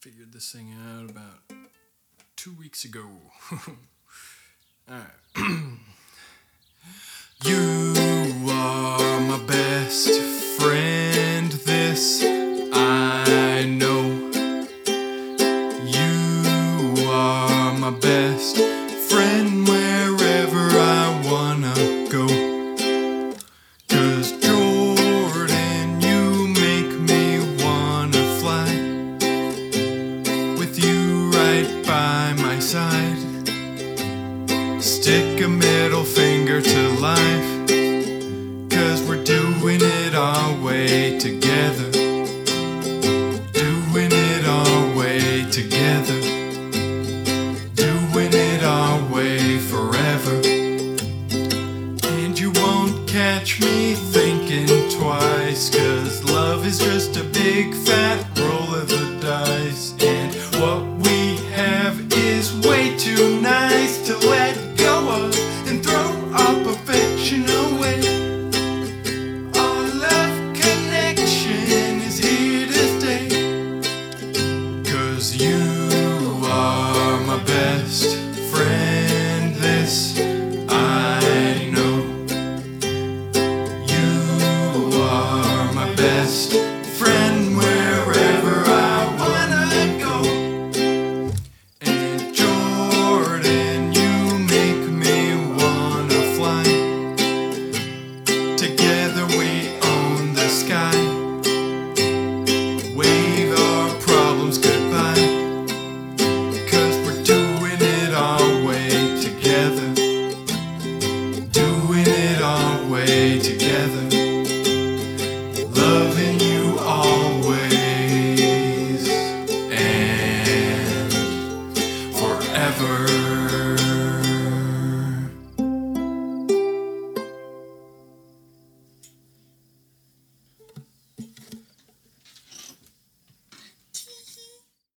Figured this thing out about 2 weeks ago. Alright. You are my best friend, this I know. You are my best friend wherever I wanna go. 'Cause Jordan, you make me wanna fly with you right by my side. Stick a middle finger to life, 'cause we're doing it our way together. Doing it our way together. Doing it our way forever. And you won't catch me thinking twice, 'cause love is just a big fat roll of the dice. And what we have is way too nice to let go of and throw our perfection away. Our love connection is here to stay. 'Cause you are my best friend, this I know. You are my best friend wherever I wanna go. And Jordan, you make me wanna fly. Together we own the sky. Wave our problems goodbye, 'cause we're doing it our way together. Doing it our way together. Loving you always and forever.